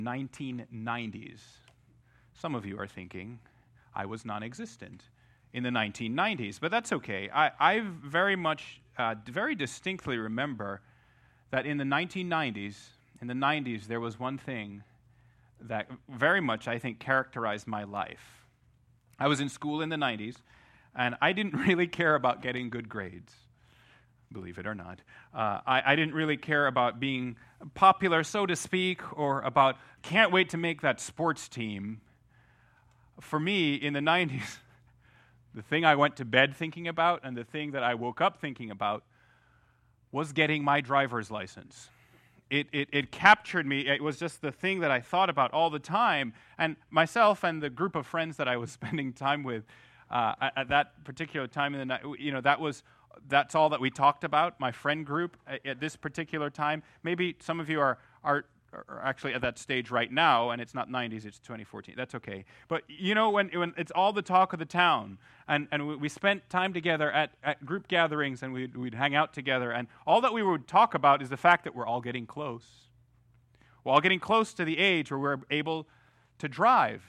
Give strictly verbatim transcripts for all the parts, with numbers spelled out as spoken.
nineteen nineties. Some of you are thinking, I was non-existent in the nineteen nineties, but that's okay. I, I very much, uh, very distinctly remember that in the nineteen nineties, in the nineties, there was one thing that very much, I think, characterized my life. I was in school in the nineties, and I didn't really care about getting good grades, believe it or not. Uh, I, I didn't really care about being popular, so to speak, or about can't wait to make that sports team. For me, in the nineties, the thing I went to bed thinking about and the thing that I woke up thinking about was getting my driver's license. It, it, it captured me. It was just the thing that I thought about all the time. And myself and the group of friends that I was spending time with uh, at, at that particular time in the night, you know, that was that's all that we talked about. My friend group at, at this particular time. Maybe some of you are are. Or actually at that stage right now, and it's not nineties, it's twenty fourteen. That's okay. But you know, when when it's all the talk of the town, and, and we, we spent time together at, at group gatherings, and we'd, we'd hang out together, and all that we would talk about is the fact that we're all getting close. We're all getting close to the age where we're able to drive.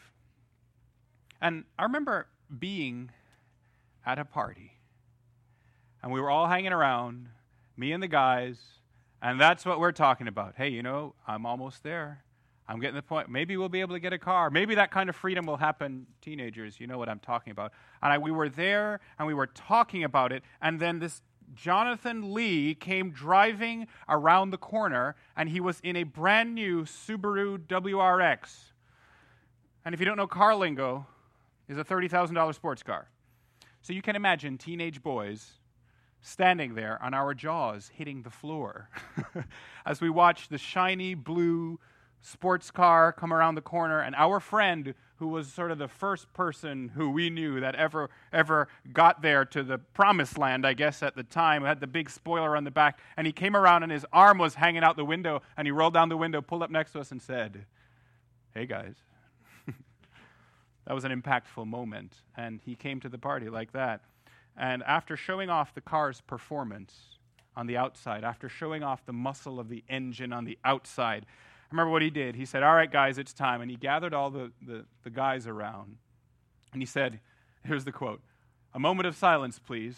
And I remember being at a party, and we were all hanging around, me and the guys, and that's what we're talking about. Hey, you know, I'm almost there. I'm getting to the point. Maybe we'll be able to get a car. Maybe that kind of freedom will happen. Teenagers, you know what I'm talking about. And I, we were there, and we were talking about it, and then this Jonathan Lee came driving around the corner, and he was in a brand new Subaru W R X. And if you don't know car lingo, is a thirty thousand dollars sports car. So you can imagine teenage boys standing there on our jaws hitting the floor as we watch the shiny blue sports car come around the corner, and our friend, who was sort of the first person who we knew that ever ever got there to the promised land, I guess at the time, had the big spoiler on the back, and he came around and his arm was hanging out the window, and he rolled down the window, pulled up next to us and said, "Hey guys." That was an impactful moment, and he came to the party like that. And after showing off the car's performance on the outside, after showing off the muscle of the engine on the outside, I remember what he did. He said, "All right, guys, it's time." And he gathered all the, the, the guys around. And he said, here's the quote, "A moment of silence, please."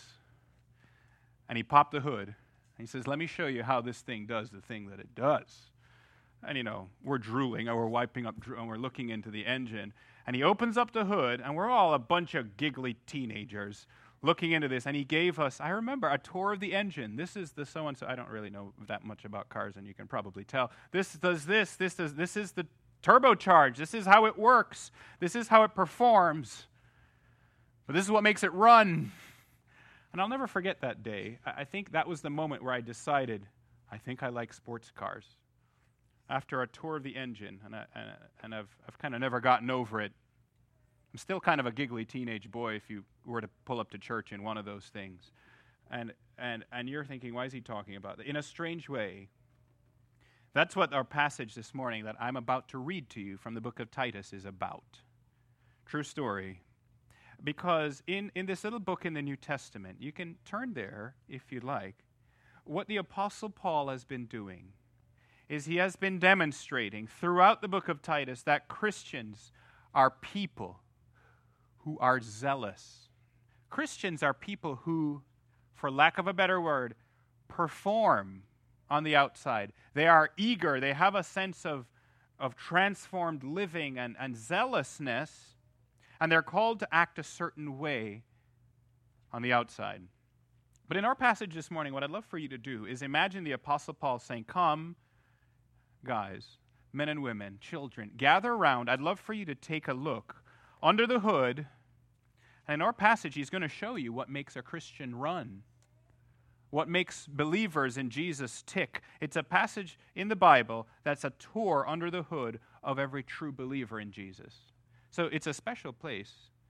And he popped the hood. And he says, "Let me show you how this thing does the thing that it does." And, you know, we're drooling, or we're wiping up, dro- and we're looking into the engine. And he opens up the hood, and we're all a bunch of giggly teenagers looking into this, and he gave us, I remember, a tour of the engine. This is the so-and-so. I don't really know that much about cars, and you can probably tell. This does this, this does, this is the turbocharge. This is how it works. This is how it performs. But this is what makes it run. And I'll never forget that day. I, I think that was the moment where I decided, I think I like sports cars. After a tour of the engine, and, I, and, and I've, I've kind of never gotten over it. I'm still kind of a giggly teenage boy if you were to pull up to church in one of those things. And and and you're thinking, why is he talking about that? In a strange way, that's what our passage this morning that I'm about to read to you from the book of Titus is about. True story. Because in, in this little book in the New Testament, you can turn there if you'd like. What the Apostle Paul has been doing is he has been demonstrating throughout the book of Titus that Christians are people who are zealous. Christians are people who, for lack of a better word, perform on the outside. They are eager. They have a sense of, of transformed living and, and zealousness, and they're called to act a certain way on the outside. But in our passage this morning, what I'd love for you to do is imagine the Apostle Paul saying, "Come, guys, men and women, children, gather around. I'd love for you to take a look under the hood." And in our passage, he's going to show you what makes a Christian run, what makes believers in Jesus tick. It's a passage in the Bible that's a tour under the hood of every true believer in Jesus. So it's a special place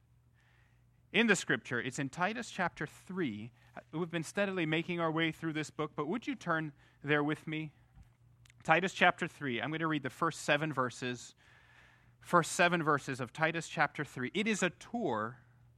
in the Scripture. It's in Titus chapter three. We've been steadily making our way through this book, but would you turn there with me? Titus chapter three. I'm going to read the first seven verses. First seven verses of Titus chapter three. It is a tour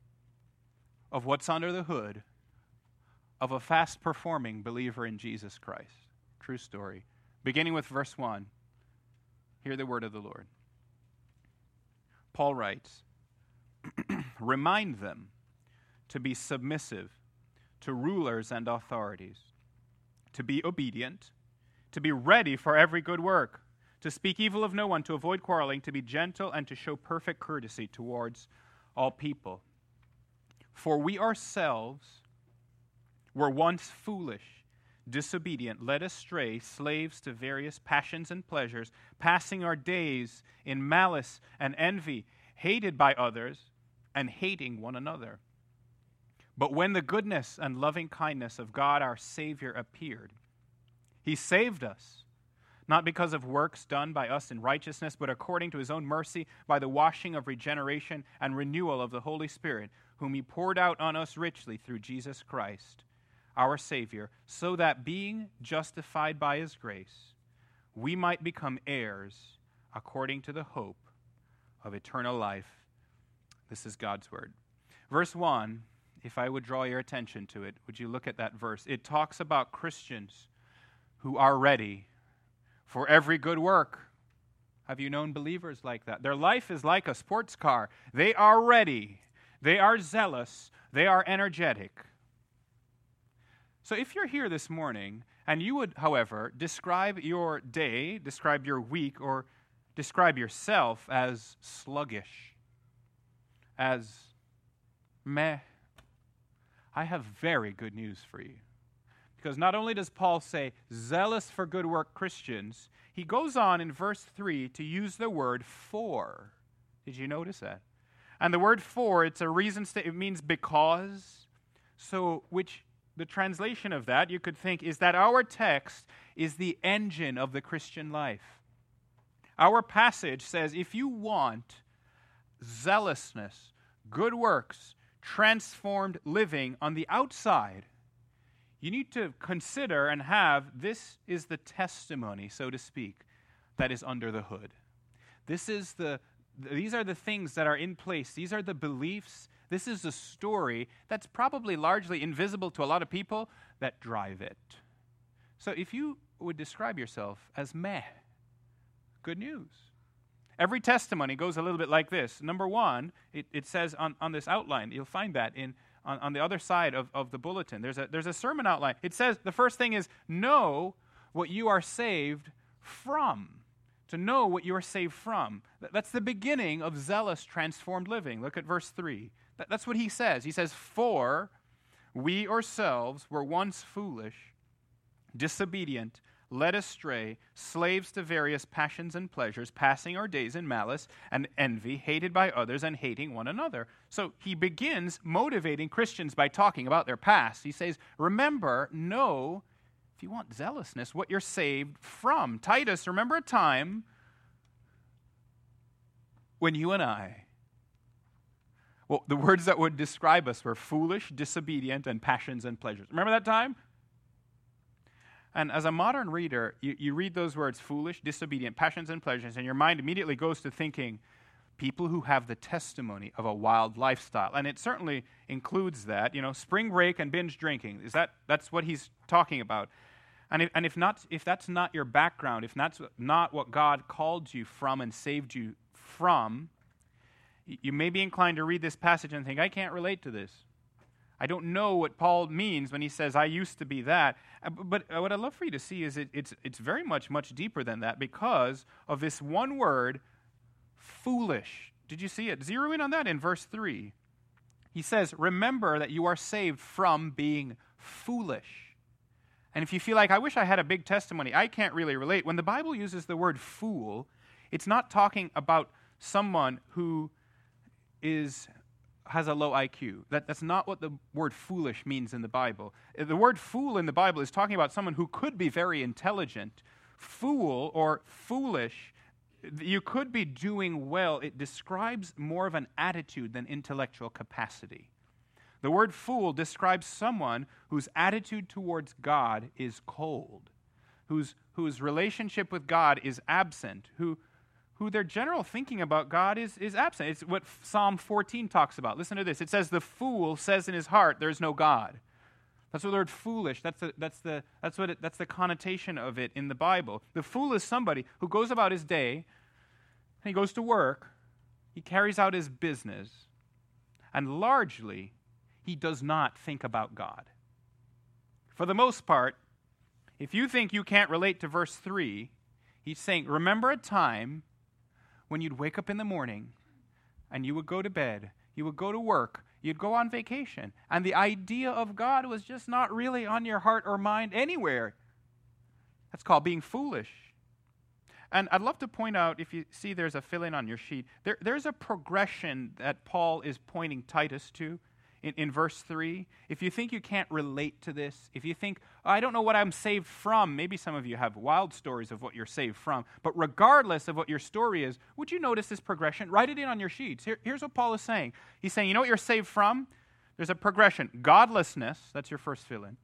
of what's under the hood of a fast-performing believer in Jesus Christ. True story. Beginning with verse one. Hear the word of the Lord. Paul writes, remind them to be submissive to rulers and authorities, to be obedient, to be ready for every good work, to speak evil of no one, to avoid quarreling, to be gentle, and to show perfect courtesy towards all people. For we ourselves were once foolish, disobedient, led astray, slaves to various passions and pleasures, passing our days in malice and envy, hated by others, and hating one another. But when the goodness and loving kindness of God our Savior appeared, He saved us, not because of works done by us in righteousness, but according to His own mercy, by the washing of regeneration and renewal of the Holy Spirit, whom He poured out on us richly through Jesus Christ, our Savior, so that being justified by His grace, we might become heirs according to the hope of eternal life. This is God's word. Verse one, if I would draw your attention to it, would you look at that verse? It talks about Christians who are ready for every good work. Have you known believers like that? Their life is like a sports car. They are ready. They are zealous. They are energetic. So if you're here this morning and you would, however, describe your day, describe your week, or describe yourself as sluggish, as meh, I have very good news for you. Because not only does Paul say, zealous for good work Christians, he goes on in verse three to use the word for. Did you notice that? And the word for, it's a reason statement. It means because. So, which the translation of that, you could think, is that our text is the engine of the Christian life. Our passage says, if you want zealousness, good works, transformed living on the outside, you need to consider and have, this is the testimony, so to speak, that is under the hood. This is the, these are the things that are in place. These are the beliefs. This is the story that's probably largely invisible to a lot of people that drive it. So if you would describe yourself as meh, good news. Every testimony goes a little bit like this. Number one, it, it says on, on this outline, you'll find that in on, on the other side of, of the bulletin. There's a, there's a sermon outline. It says the first thing is, know what you are saved from. To know what you are saved from. That's the beginning of zealous, transformed living. Look at verse three. That, that's what he says. He says, for we ourselves were once foolish, disobedient, led astray, slaves to various passions and pleasures, passing our days in malice and envy, hated by others and hating one another. So he begins motivating Christians by talking about their past. He says, remember, know, if you want zealousness, what you're saved from. Titus, remember a time when you and I, well, the words that would describe us were foolish, disobedient, and passions and pleasures. Remember that time? And as a modern reader, you, you read those words, foolish, disobedient, passions and pleasures, and your mind immediately goes to thinking people who have the testimony of a wild lifestyle. And it certainly includes that, you know, spring break and binge drinking. Is that that's what he's talking about? And if, and if not, if that's not your background, if that's not what God called you from and saved you from, you may be inclined to read this passage and think, I can't relate to this. I don't know what Paul means when he says, I used to be that. But what I'd love for you to see is it, it's, it's very much, much deeper than that because of this one word, foolish. Did you see it? Zero in on that in verse three. He says, remember that you are saved from being foolish. And if you feel like, I wish I had a big testimony, I can't really relate. When the Bible uses the word fool, it's not talking about someone who is has a low I Q. That, that's not what the word foolish means in the Bible. The word fool in the Bible is talking about someone who could be very intelligent. Fool or foolish, you could be doing well. It describes more of an attitude than intellectual capacity. The word fool describes someone whose attitude towards God is cold, whose, whose relationship with God is absent, who who their general thinking about God is, is absent. It's what Psalm fourteen talks about. Listen to this. It says, the fool says in his heart, there's no God. That's the word foolish. That's the, that's the, that's what it, that's the connotation of it in the Bible. The fool is somebody who goes about his day he goes to work, he carries out his business, and largely, he does not think about God. For the most part, if you think you can't relate to verse three, he's saying, remember a time when you'd wake up in the morning and you would go to bed, you would go to work, you'd go on vacation, and the idea of God was just not really on your heart or mind anywhere. That's called being foolish. And I'd love to point out, if you see there's a fill-in on your sheet, there, there's a progression that Paul is pointing Titus to in, in verse three. If you think you can't relate to this, if you think, oh, I don't know what I'm saved from, maybe some of you have wild stories of what you're saved from, but regardless of what your story is, would you notice this progression? Write it in on your sheets. Here, here's what Paul is saying. He's saying, you know what you're saved from? There's a progression. Godlessness, that's your first fill-in,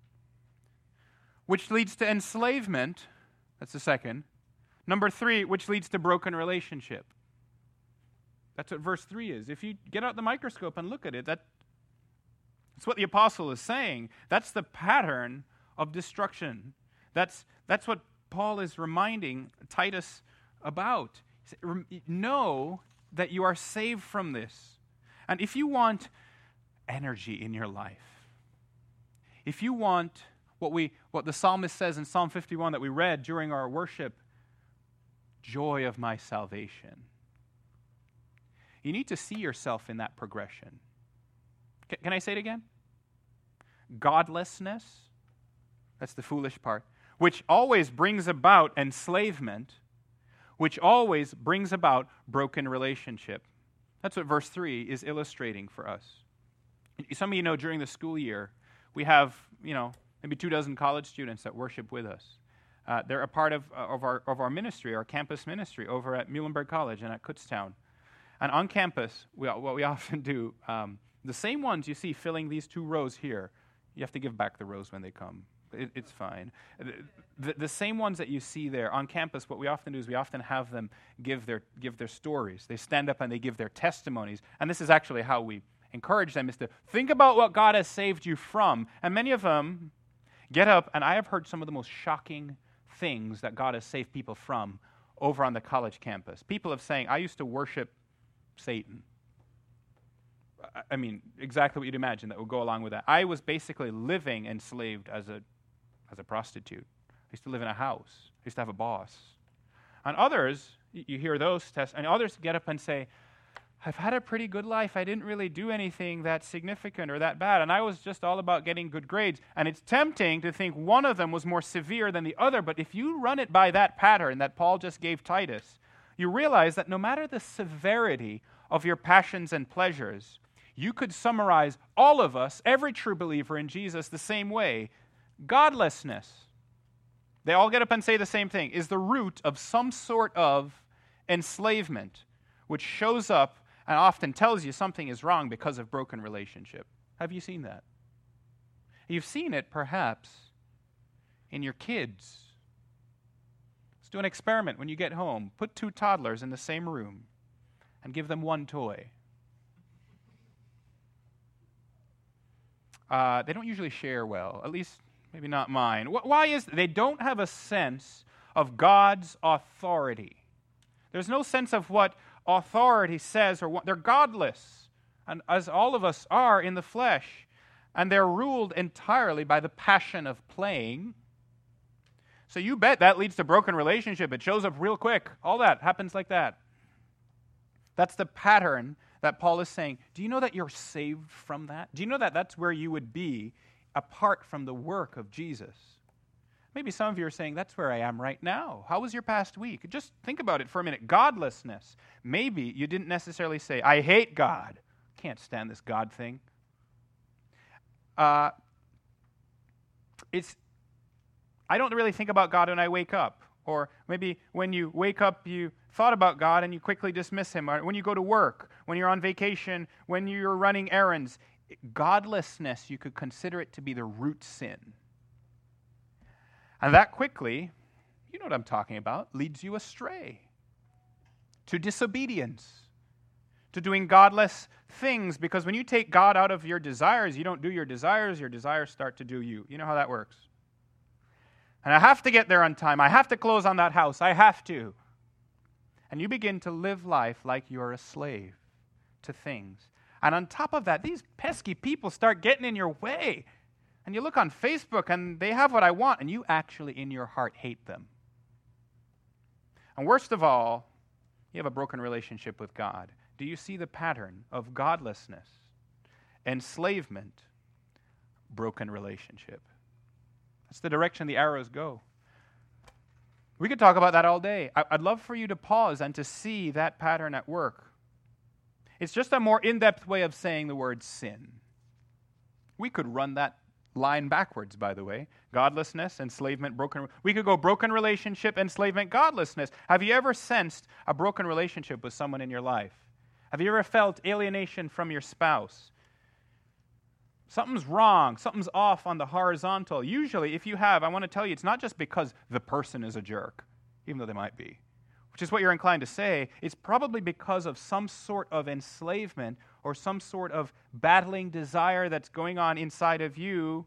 which leads to enslavement, that's the second. Number three, which leads to broken relationship. That's what verse three is. If you get out the microscope and look at it, that, that's what the apostle is saying. That's the pattern of destruction. That's, that's what Paul is reminding Titus about. Know that you are saved from this. And if you want energy in your life, if you want what we what the psalmist says in Psalm fifty-one that we read during our worship, joy of my salvation. You need to see yourself in that progression. C- can I say it again? Godlessness, that's the foolish part, which always brings about enslavement, which always brings about broken relationship. That's what verse three is illustrating for us. Some of you know during the school year, we have, you know, maybe two dozen college students that worship with us. Uh, they're a part of, uh, of, our, of our ministry, our campus ministry, over at Muhlenberg College and at Kutztown. And on campus, we, what we often do, um, the same ones you see filling these two rows here, you have to give back the rows when they come. It, it's fine. The, the, the same ones that you see there on campus, what we often do is we often have them give their, give their stories. They stand up and they give their testimonies. And this is actually how we encourage them, is to think about what God has saved you from. And many of them get up, and I have heard some of the most shocking things that God has saved people from over on the college campus. People have saying, I used to worship Satan. I mean, exactly what you'd imagine that would go along with that. I was basically living enslaved as a as a prostitute. I used to live in a house. I used to have a boss. And others, you hear those tests, and others get up and say, I've had a pretty good life. I didn't really do anything that significant or that bad, and I was just all about getting good grades. And it's tempting to think one of them was more severe than the other, but if you run it by that pattern that Paul just gave Titus, you realize that no matter the severity of your passions and pleasures, you could summarize all of us, every true believer in Jesus, the same way. Godlessness, they all get up and say the same thing, is the root of some sort of enslavement, which shows up and often tells you something is wrong because of broken relationship. Have you seen that? You've seen it, perhaps, in your kids. Let's do an experiment when you get home. Put two toddlers in the same room and give them one toy. Uh, they don't usually share well, at least maybe not mine. Why is they don't have a sense of God's authority. There's no sense of what authority says, or what they're godless, and as all of us are in the flesh, and they're ruled entirely by the passion of playing. So you bet that leads to broken relationship. It shows up real quick. All that happens like that. That's the pattern that Paul is saying. Do you know that you're saved from that? Do you know that that's where you would be apart from the work of Jesus? Maybe some of you are saying, that's where I am right now. How was your past week? Just think about it for a minute. Godlessness. Maybe you didn't necessarily say, I hate God. Can't stand this God thing. Uh, it's, I don't really think about God when I wake up. Or maybe when you wake up, you thought about God and you quickly dismiss Him. Or when you go to work, when you're on vacation, when you're running errands. Godlessness, you could consider it to be the root sin. And that quickly, you know what I'm talking about, leads you astray. To disobedience. To doing godless things. Because when you take God out of your desires, you don't do your desires, your desires start to do you. You know how that works. And I have to get there on time. I have to close on that house. I have to. and you begin to live life like you're a slave to things. And on top of that, these pesky people start getting in your way. And you look on Facebook and they have what I want, and you actually in your heart hate them. And worst of all, you have a broken relationship with God. Do you see the pattern of godlessness, enslavement, broken relationship? That's the direction the arrows go. We could talk about that all day. I'd love for you to pause and to see that pattern at work. It's just a more in-depth way of saying the word sin. We could run that line backwards, by the way. Godlessness, enslavement, broken. We could go broken relationship, enslavement, godlessness. Have you ever sensed a broken relationship with someone in your life? Have you ever felt alienation from your spouse? Something's wrong. Something's off on the horizontal. Usually, if you have, I want to tell you, it's not just because the person is a jerk, even though they might be, which is what you're inclined to say. It's probably because of some sort of enslavement or some sort of battling desire that's going on inside of you.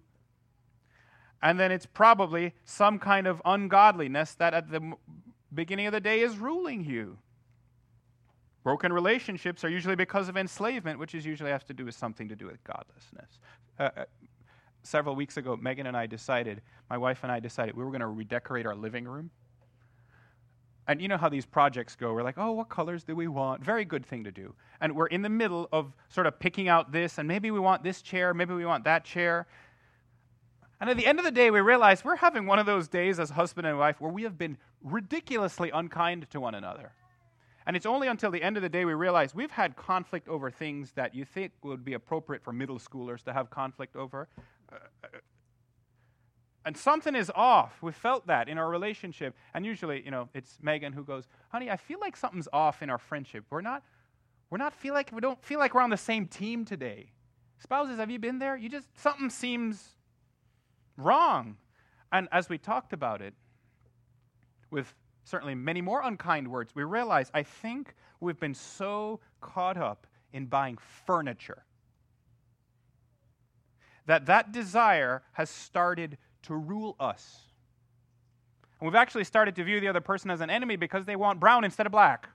And then it's probably some kind of ungodliness that at the beginning of the day is ruling you. Broken relationships are usually because of enslavement, which is usually has to do with something to do with godlessness. Uh, uh, several weeks ago, Megan and I decided, my wife and I decided we were going to redecorate our living room. And you know how these projects go. We're like, oh, what colors do we want? Very good thing to do. And we're in the middle of sort of picking out this, and maybe we want this chair, maybe we want that chair. And at the end of the day, we realize we're having one of those days as husband and wife where we have been ridiculously unkind to one another. And it's only until the end of the day we realize we've had conflict over things that you think would be appropriate for middle schoolers to have conflict over. Uh, and something is off. We felt that in our relationship. And usually, you know, it's Megan who goes, honey, I feel like something's off in our friendship. We're not, we're not feel like, we don't feel like we're on the same team today. Spouses, have you been there? You just, something seems wrong. And as we talked about it with certainly many more unkind words, we realize, I think we've been so caught up in buying furniture that that desire has started to rule us. And we've actually started to view the other person as an enemy because they want brown instead of black.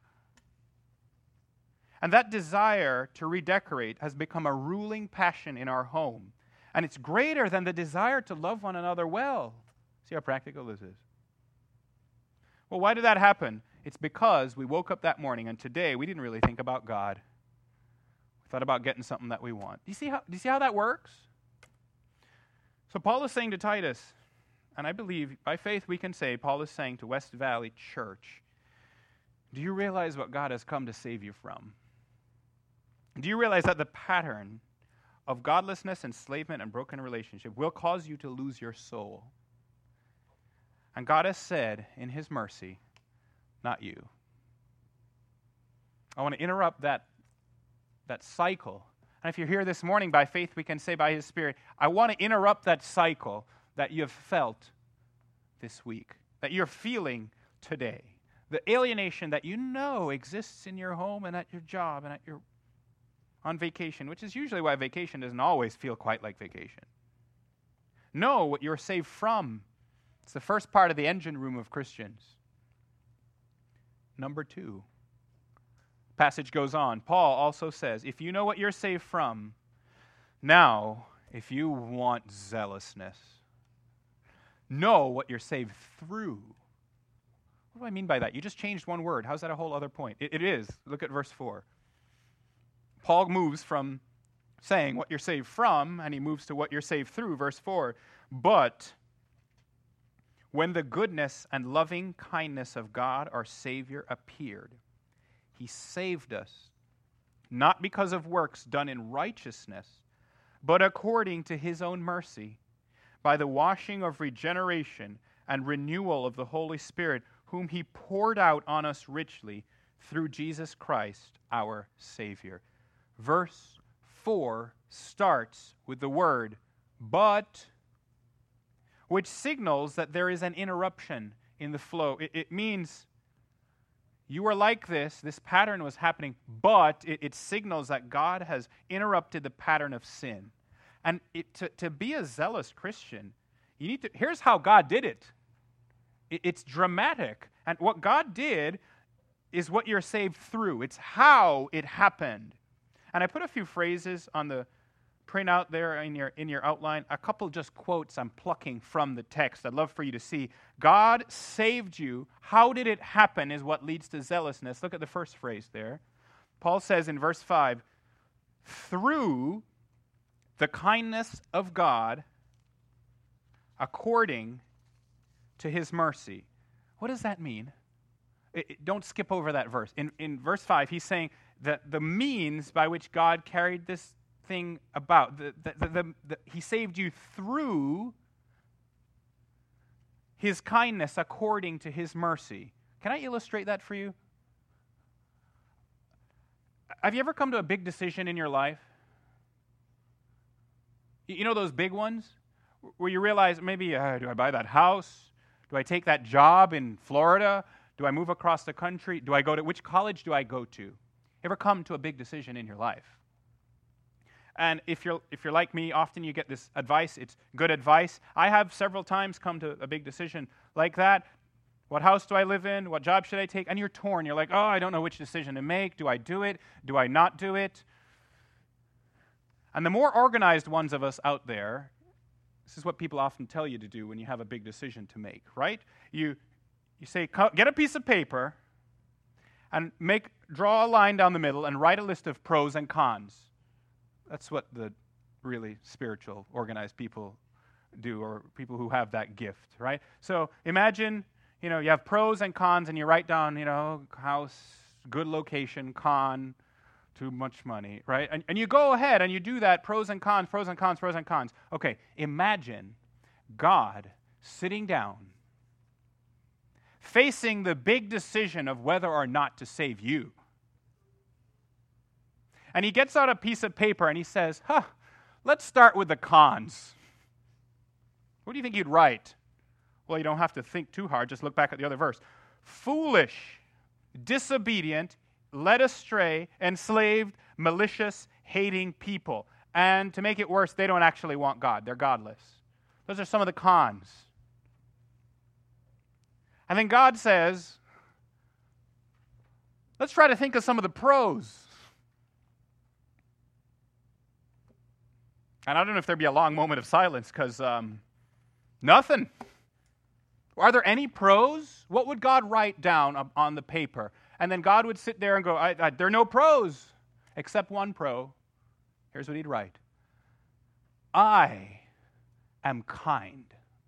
And that desire to redecorate has become a ruling passion in our home. And it's greater than the desire to love one another well. See how practical this is? Well, why did that happen? It's because we woke up that morning and today we didn't really think about God. We thought about getting something that we want. Do you see how, do you see how that works? So Paul is saying to Titus, and I believe by faith we can say, Paul is saying to West Valley Church, do you realize what God has come to save you from? Do you realize that the pattern of godlessness, enslavement, and broken relationship will cause you to lose your soul? And God has said, in His mercy, not you. I want to interrupt that, that cycle. And if you're here this morning, by faith, we can say by His Spirit, I want to interrupt that cycle that you have felt this week, that you're feeling today. The alienation that you know exists in your home and at your job and at your on vacation, which is usually why vacation doesn't always feel quite like vacation. Know what you're saved from. It's the first part of the engine room of Christians. Number two, passage goes on. Paul also says, if you know what you're saved from, now, if you want zealousness, know what you're saved through. What do I mean by that? You just changed one word. How's that a whole other point? It, it is. Look at verse four. Paul moves from saying what you're saved from, and he moves to what you're saved through, verse four. But when the goodness and loving kindness of God our Savior appeared, He saved us, not because of works done in righteousness, but according to His own mercy, by the washing of regeneration and renewal of the Holy Spirit, whom He poured out on us richly through Jesus Christ our Savior. Verse four starts with the word, but, which signals that there is an interruption in the flow. It, it means you are like this, this pattern was happening, but it, it signals that God has interrupted the pattern of sin. And it, to, to be a zealous Christian, you need to, here's how God did it. it. It's dramatic. And what God did is what you're saved through. It's how it happened. And I put a few phrases on the printout there in your, in your outline. A couple just quotes I'm plucking from the text. I'd love for you to see. God saved you. How did it happen is what leads to zealousness. Look at the first phrase there. Paul says in verse five, through the kindness of God according to his mercy. What does that mean? It, it, don't skip over that verse. In, in verse five, he's saying that the means by which God carried this thing about, the, the, the, the, the, he saved you through his kindness according to his mercy. Can I illustrate that for you? Have you ever come to a big decision in your life? You know those big ones? Where you realize, maybe, uh, do I buy that house? Do I take that job in Florida? Do I move across the country? Do I go to, which college do I go to? Ever come to a big decision in your life? And if you're if you're like me, often you get this advice. It's good advice. I have several times come to a big decision like that. What house do I live in? What job should I take? And you're torn. You're like, oh, I don't know which decision to make. Do I do it? Do I not do it? And the more organized ones of us out there, this is what people often tell you to do when you have a big decision to make, right? You you say, get a piece of paper and make draw a line down the middle and write a list of pros and cons. That's what the really spiritual, organized people do, or people who have that gift, right? So imagine, you know, you have pros and cons, and you write down, you know, house, good location, con, too much money, right? And, and you go ahead and you do that, pros and cons, pros and cons, pros and cons. Okay, imagine God sitting down, facing the big decision of whether or not to save you. And he gets out a piece of paper and he says, huh, let's start with the cons. What do you think you'd write? Well, you don't have to think too hard. Just look back at the other verse. Foolish, disobedient, led astray, enslaved, malicious, hating people. And to make it worse, they don't actually want God. They're godless. Those are some of the cons. And then God says, let's try to think of some of the pros. And I don't know if there'd be a long moment of silence because um, nothing. Are there any pros? What would God write down on the paper? And then God would sit there and go, I, I, there are no pros, except one pro. Here's what he'd write. I am kind.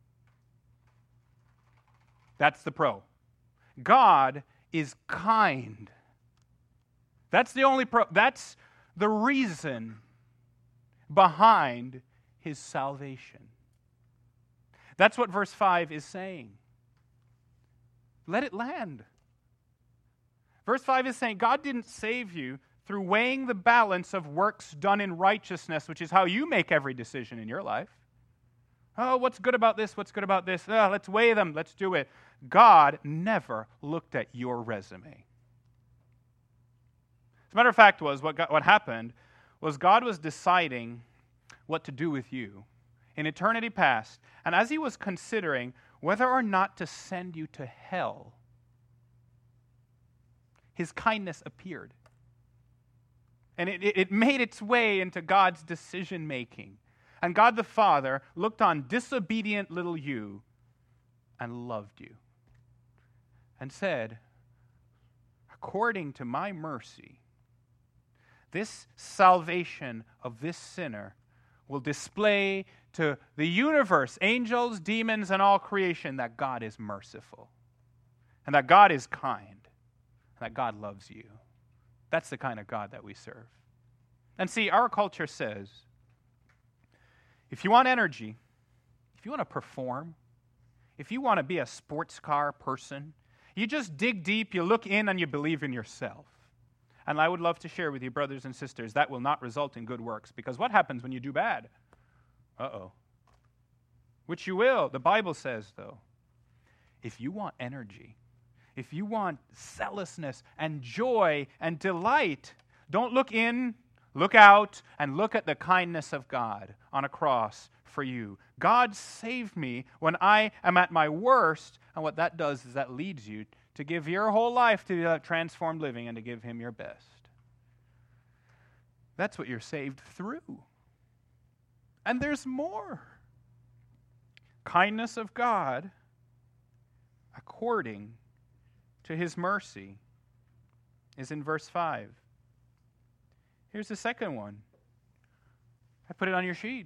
That's the pro. God is kind. That's the only pro. That's the reason behind his salvation. That's what verse five is saying. Let it land. Verse five is saying God didn't save you through weighing the balance of works done in righteousness, which is how you make every decision in your life. Oh, what's good about this? What's good about this? Oh, let's weigh them. Let's do it. God never looked at your resume. As a matter of fact, was what got, what happened was God was deciding what to do with you in eternity past. And as he was considering whether or not to send you to hell, his kindness appeared. And it, it, it made its way into God's decision-making. And God the Father looked on disobedient little you and loved you and said, according to my mercy, this salvation of this sinner will display to the universe, angels, demons, and all creation that God is merciful and that God is kind and that God loves you. That's the kind of God that we serve. And see, our culture says, if you want energy, if you want to perform, if you want to be a sports car person, you just dig deep, you look in, and you believe in yourself. And I would love to share with you, brothers and sisters, that will not result in good works. Because what happens when you do bad? Uh-oh. Which you will. The Bible says, though, if you want energy, if you want zealousness and joy and delight, don't look in, look out, and look at the kindness of God on a cross for you. God saved me when I am at my worst, and what that does is that leads you to give your whole life to that transformed living and to give Him your best. That's what you're saved through. And there's more. Kindness of God according to His mercy is in verse five. Here's the second one. I put it on your sheet.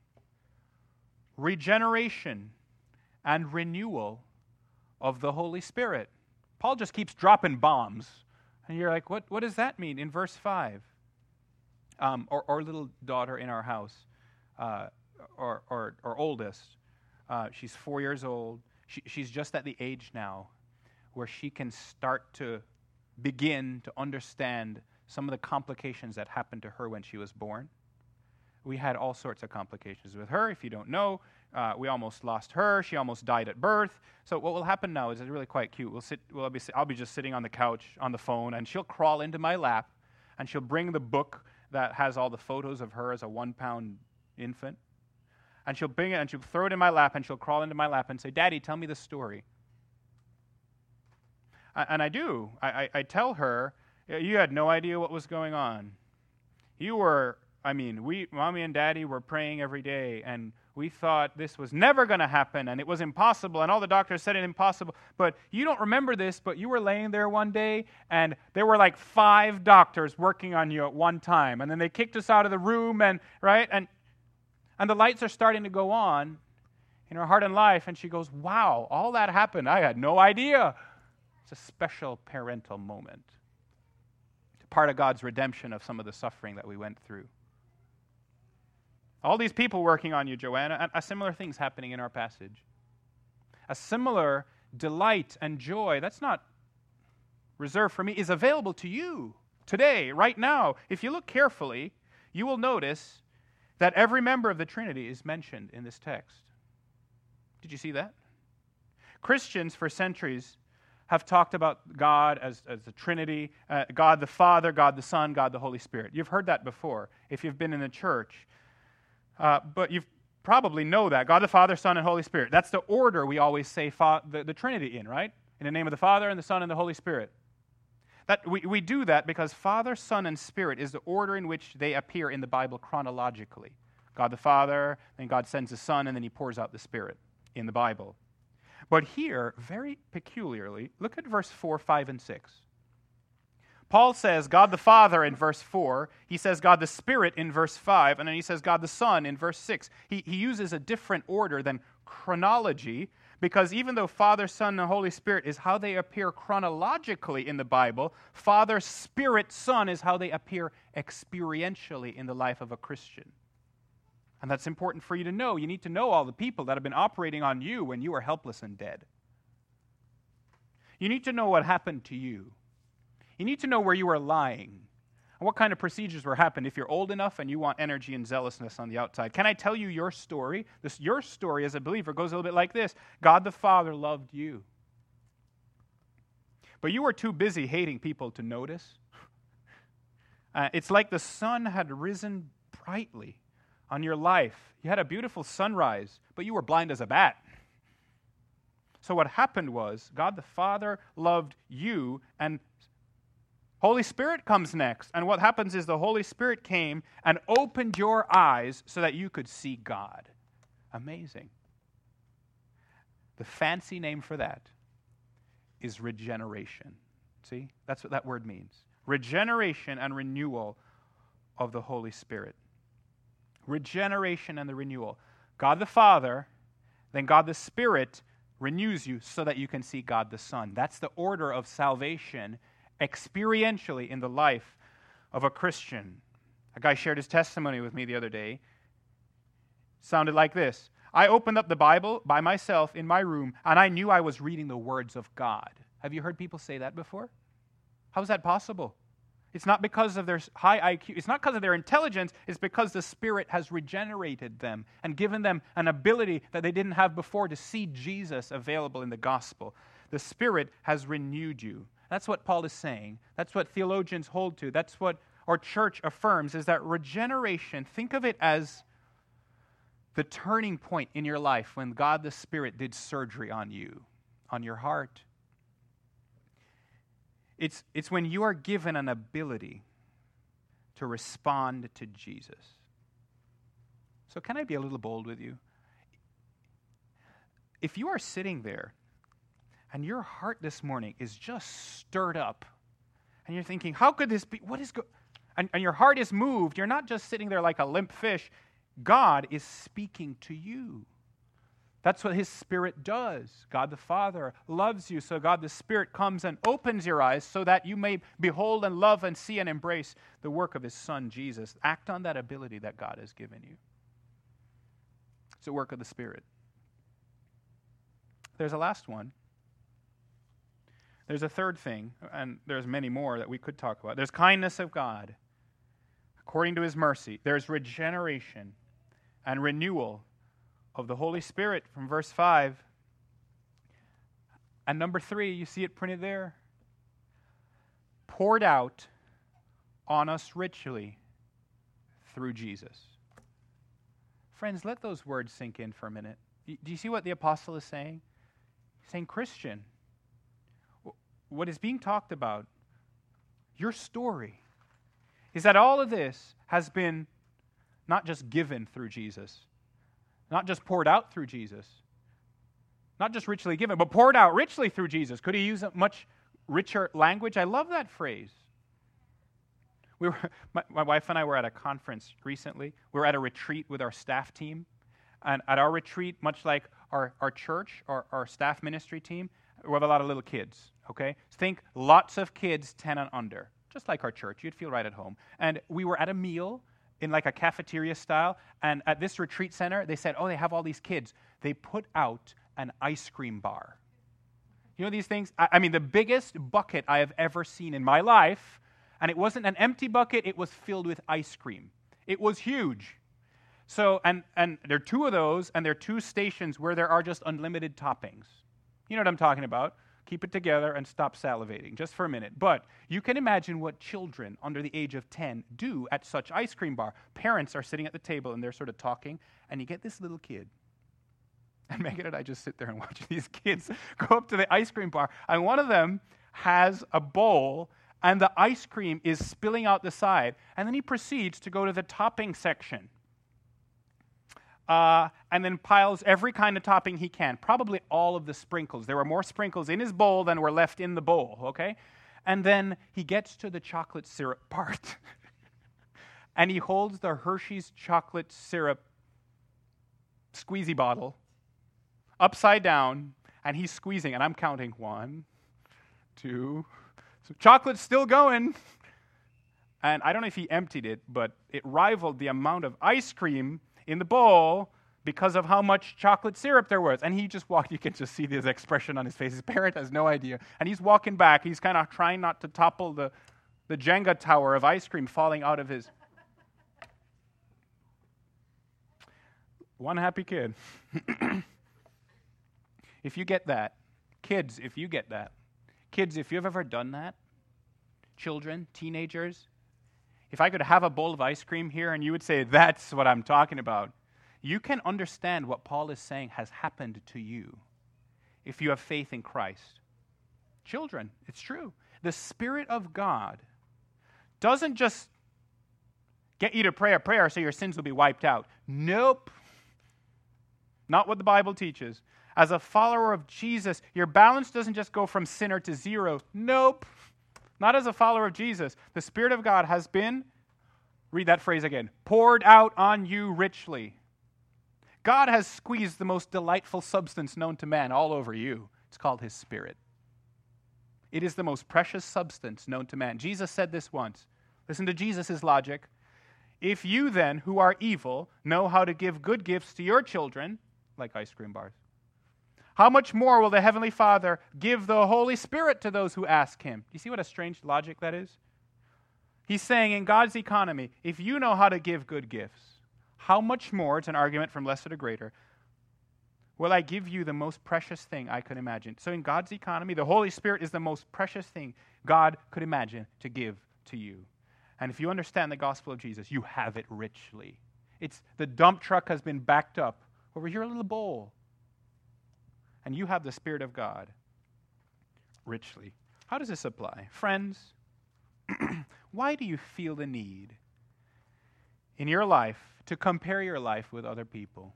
Regeneration and renewal of the Holy Spirit. Paul just keeps dropping bombs. And you're like, what, what does that mean in verse five? Um, our, our little daughter in our house, uh, our, our, our oldest, uh, she's four years old. She, she's just at the age now where she can start to begin to understand some of the complications that happened to her when she was born. We had all sorts of complications with her. If you don't know, uh, we almost lost her. She almost died at birth. So what will happen now is it's really quite cute. We'll sit. We'll be. I'll be just sitting on the couch on the phone, and she'll crawl into my lap, and she'll bring the book that has all the photos of her as a one-pound infant, and she'll bring it and she'll throw it in my lap, and she'll crawl into my lap and say, "Daddy, tell me the story." And I do. I, I, I tell her, you had no idea what was going on. You were. I mean, we, Mommy and Daddy were praying every day, and we thought this was never going to happen, and it was impossible, and all the doctors said it impossible. But you don't remember this, but you were laying there one day, and there were like five doctors working on you at one time, and then they kicked us out of the room, and right, and and the lights are starting to go on in her heart and life, and she goes, "Wow, all that happened. I had no idea." It's a special parental moment. It's part of God's redemption of some of the suffering that we went through. All these people working on you, Joanna, and a similar thing's happening in our passage. A similar delight and joy, that's not reserved for me, is available to you today, right now. If you look carefully, you will notice that every member of the Trinity is mentioned in this text. Did you see that? Christians for centuries have talked about God as, as the Trinity, uh, God the Father, God the Son, God the Holy Spirit. You've heard that before if you've been in the church. Uh, but you probably know that. God the Father, Son, and Holy Spirit. That's the order we always say fa- the, the Trinity in, right? In the name of the Father, and the Son, and the Holy Spirit. That we, we do that because Father, Son, and Spirit is the order in which they appear in the Bible chronologically. God the Father, then God sends the Son, and then He pours out the Spirit in the Bible. But here, very peculiarly, look at verse four, five, and six. Paul says God the Father in verse four, he says God the Spirit in verse five, and then he says God the Son in verse six. He, he uses a different order than chronology, because even though Father, Son, and Holy Spirit is how they appear chronologically in the Bible, Father, Spirit, Son is how they appear experientially in the life of a Christian. And that's important for you to know. You need to know all the people that have been operating on you when you were helpless and dead. You need to know what happened to you. You need to know where you are lying and what kind of procedures were happening if you're old enough and you want energy and zealousness on the outside. Can I tell you your story? This, your story as a believer goes a little bit like this. God the Father loved you. But you were too busy hating people to notice. Uh, it's like the sun had risen brightly on your life. You had a beautiful sunrise, but you were blind as a bat. So what happened was God the Father loved you, and Holy Spirit comes next. And what happens is the Holy Spirit came and opened your eyes so that you could see God. Amazing. The fancy name for that is regeneration. See? That's what that word means. Regeneration and renewal of the Holy Spirit. Regeneration and the renewal. God the Father, then God the Spirit renews you so that you can see God the Son. That's the order of salvation experientially in the life of a Christian. A guy shared his testimony with me the other day. It sounded like this. I opened up the Bible by myself in my room, and I knew I was reading the words of God. Have you heard people say that before? How is that possible? It's not because of their high I Q. It's not because of their intelligence. It's because the Spirit has regenerated them and given them an ability that they didn't have before to see Jesus available in the gospel. The Spirit has renewed you. That's what Paul is saying. That's what theologians hold to. That's what our church affirms, is that regeneration, think of it as the turning point in your life when God the Spirit did surgery on you, on your heart, It's, it's when you are given an ability to respond to Jesus. So can I be a little bold with you? If you are sitting there and your heart this morning is just stirred up and you're thinking, how could this be? What is go-? And, and your heart is moved. You're not just sitting there like a limp fish. God is speaking to you. That's what his Spirit does. God the Father loves you, so God the Spirit comes and opens your eyes so that you may behold and love and see and embrace the work of his Son, Jesus. Act on that ability that God has given you. It's a work of the Spirit. There's a last one. There's a third thing, and there's many more that we could talk about. There's kindness of God, according to his mercy. There's regeneration and renewal of the Holy Spirit from verse five. And number three, you see it printed there. Poured out on us richly through Jesus. Friends, let those words sink in for a minute. Do you see what the apostle is saying? He's saying, Christian, what is being talked about, your story, is that all of this has been not just given through Jesus, not just poured out through Jesus, not just richly given, but poured out richly through Jesus. Could he use a much richer language? I love that phrase. We were, my, my wife and I were at a conference recently. We were at a retreat with our staff team. And at our retreat, much like our, our church, our, our staff ministry team, we have a lot of little kids, okay? Think lots of kids ten and under, just like our church. You'd feel right at home. And we were at a meal in like a cafeteria style, and at this retreat center, they said, oh, they have all these kids. They put out an ice cream bar. You know these things? I, I mean, the biggest bucket I have ever seen in my life, and it wasn't an empty bucket, it was filled with ice cream. It was huge. So, and, and there are two of those, and there are two stations where there are just unlimited toppings. You know what I'm talking about. Keep it together and stop salivating just for a minute. But you can imagine what children under the age of ten do at such ice cream bar. Parents are sitting at the table and they're sort of talking, and you get this little kid. And Megan and I just sit there and watch these kids go up to the ice cream bar, and one of them has a bowl, and the ice cream is spilling out the side, and then he proceeds to go to the topping section. Uh, and then piles every kind of topping he can, probably all of the sprinkles. There were more sprinkles in his bowl than were left in the bowl, okay? And then he gets to the chocolate syrup part, and he holds the Hershey's chocolate syrup squeezy bottle upside down, and he's squeezing, and I'm counting one, two, so chocolate's still going. And I don't know if he emptied it, but it rivaled the amount of ice cream in the bowl because of how much chocolate syrup there was. And he just walked, you can just see this expression on his face. His parent has no idea. And he's walking back. He's kind of trying not to topple the, the Jenga tower of ice cream falling out of his... One happy kid. If you get that, kids, if you get that, kids, if you've ever done that, children, teenagers, if I could have a bowl of ice cream here and you would say, that's what I'm talking about, you can understand what Paul is saying has happened to you if you have faith in Christ. Children, it's true. The Spirit of God doesn't just get you to pray a prayer so your sins will be wiped out. Nope. Not what the Bible teaches. As a follower of Jesus, your balance doesn't just go from sinner to zero. Nope. Not as a follower of Jesus. The Spirit of God has been, read that phrase again, poured out on you richly. God has squeezed the most delightful substance known to man all over you. It's called his Spirit. It is the most precious substance known to man. Jesus said this once. Listen to Jesus' logic. If you then, who are evil, know how to give good gifts to your children, like ice cream bars, how much more will the Heavenly Father give the Holy Spirit to those who ask him? Do you see what a strange logic that is? He's saying in God's economy, if you know how to give good gifts, how much more, it's an argument from lesser to greater, will I give you the most precious thing I could imagine? So in God's economy, the Holy Spirit is the most precious thing God could imagine to give to you. And if you understand the gospel of Jesus, you have it richly. It's the dump truck has been backed up over your little bowl. And you have the Spirit of God richly. How does this apply? Friends, why do you feel the need in your life to compare your life with other people?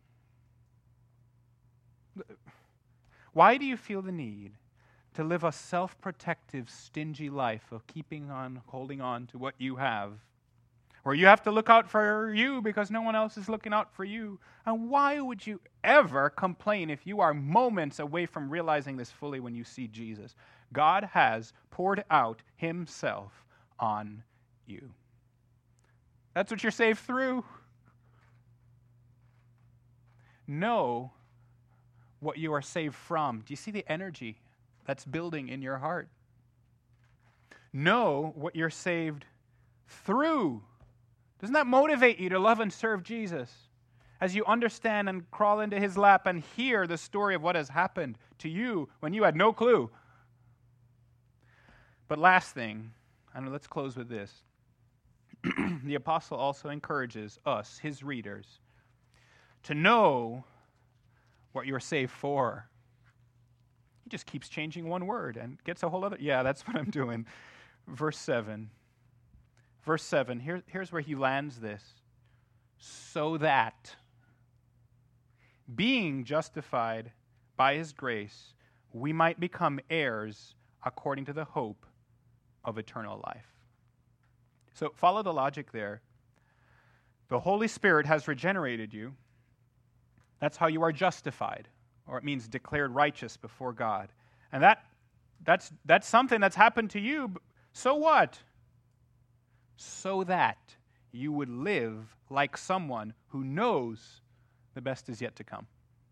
Why do you feel the need to live a self-protective, stingy life of keeping on, holding on to what you have, where you have to look out for you because no one else is looking out for you? And why would you ever complain if you are moments away from realizing this fully when you see Jesus? God has poured out himself on you. That's what you're saved through. Know what you are saved from. Do you see the energy that's building in your heart? Know what you're saved through. Doesn't that motivate you to love and serve Jesus as you understand and crawl into his lap and hear the story of what has happened to you when you had no clue? But last thing, and let's close with this. The apostle also encourages us, his readers, to know what you're saved for. He just keeps changing one word and gets a whole other. Yeah, that's what I'm doing. Verse seven. Verse seven, here, here's where he lands this. So that, being justified by his grace, we might become heirs according to the hope of eternal life. So follow the logic there. The Holy Spirit has regenerated you. That's how you are justified, or it means declared righteous before God. And that that's that's something that's happened to you. So what? So that you would live like someone who knows the best is yet to come.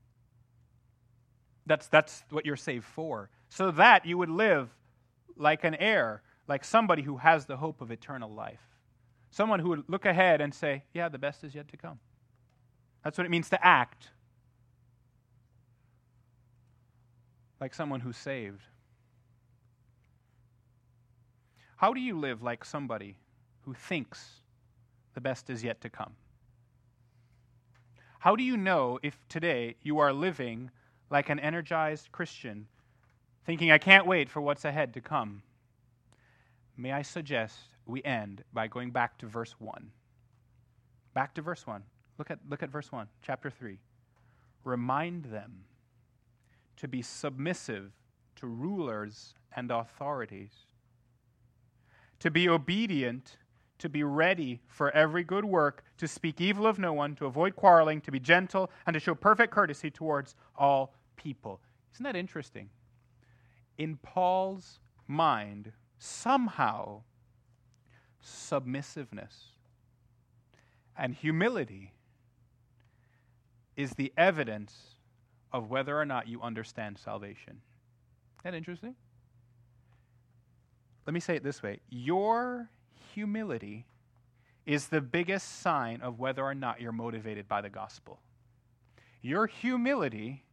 That's that's what you're saved for. So that you would live like an heir, like somebody who has the hope of eternal life. Someone who would look ahead and say, yeah, the best is yet to come. That's what it means to act like someone who's saved. How do you live like somebody who thinks the best is yet to come? How do you know if today you are living like an energized Christian, thinking, I can't wait for what's ahead to come? May I suggest we end by going back to verse one. Back to verse one. Look at, look at verse one, chapter three. Remind them to be submissive to rulers and authorities, to be obedient, to be ready for every good work, to speak evil of no one, to avoid quarreling, to be gentle, and to show perfect courtesy towards all people. Isn't that interesting? In Paul's mind, somehow, submissiveness and humility is the evidence of whether or not you understand salvation. Isn't that interesting? Let me say it this way. Your humility is the biggest sign of whether or not you're motivated by the gospel. Your humility,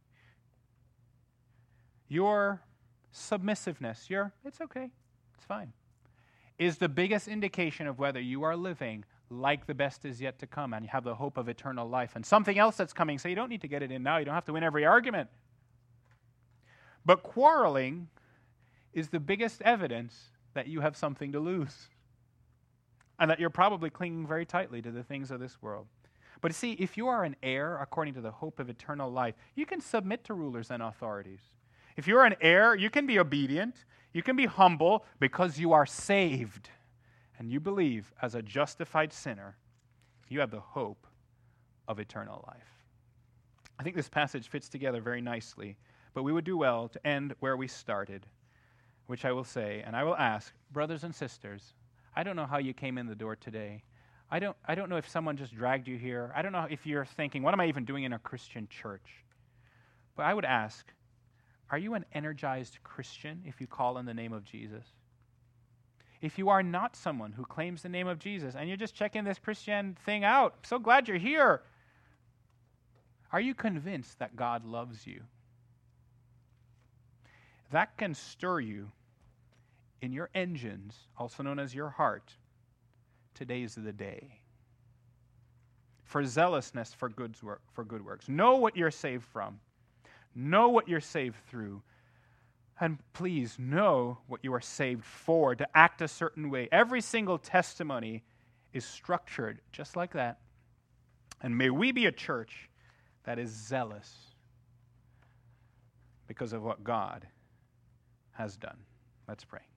your submissiveness, your, it's okay, it's fine, is the biggest indication of whether you are living like the best is yet to come and you have the hope of eternal life and something else that's coming. So you don't need to get it in now. You don't have to win every argument. But quarreling is the biggest evidence that you have something to lose and that you're probably clinging very tightly to the things of this world. But see, if you are an heir according to the hope of eternal life, you can submit to rulers and authorities. If you're an heir, you can be obedient, you can be humble because you are saved. And you believe as a justified sinner, you have the hope of eternal life. I think this passage fits together very nicely, but we would do well to end where we started, which I will say, and I will ask, brothers and sisters, I don't know how you came in the door today. I don't, I don't know if someone just dragged you here. I don't know if you're thinking, what am I even doing in a Christian church? But I would ask, are you an energized Christian if you call on the name of Jesus? If you are not someone who claims the name of Jesus and you're just checking this Christian thing out, I'm so glad you're here. Are you convinced that God loves you? That can stir you in your engines, also known as your heart. Today's the day. For zealousness for good work, for good works. Know what you're saved from. Know what you're saved through. And please know what you are saved for, to act a certain way. Every single testimony is structured just like that. And may we be a church that is zealous because of what God has done. Let's pray.